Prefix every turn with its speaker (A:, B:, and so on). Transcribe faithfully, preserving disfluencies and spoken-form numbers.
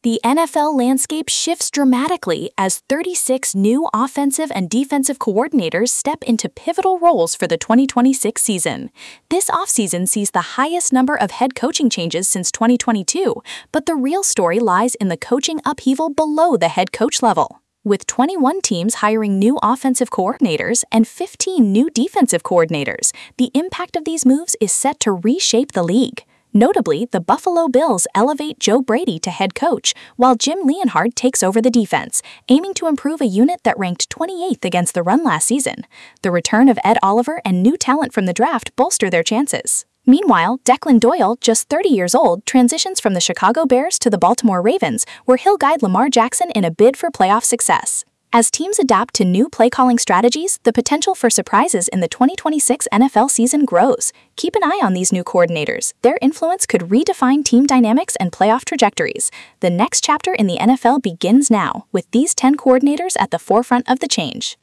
A: The N F L landscape shifts dramatically as thirty-six new offensive and defensive coordinators step into pivotal roles for the twenty twenty-six season. This offseason sees the highest number of head coaching changes since twenty twenty-two, but the real story lies in the coaching upheaval below the head coach level. With twenty-one teams hiring new offensive coordinators and fifteen new defensive coordinators, the impact of these moves is set to reshape the league. Notably, the Buffalo Bills elevate Joe Brady to head coach, while Jim Leonhard takes over the defense, aiming to improve a unit that ranked twenty-eighth against the run last season. The return of Ed Oliver and new talent from the draft bolster their chances. Meanwhile, Declan Doyle, just thirty years old, transitions from the Chicago Bears to the Baltimore Ravens, where he'll guide Lamar Jackson in a bid for playoff success. As teams adapt to new play-calling strategies, the potential for surprises in the twenty twenty-six N F L season grows. Keep an eye on these new coordinators. Their influence could redefine team dynamics and playoff trajectories. The next chapter in the N F L begins now, with these ten coordinators at the forefront of the change.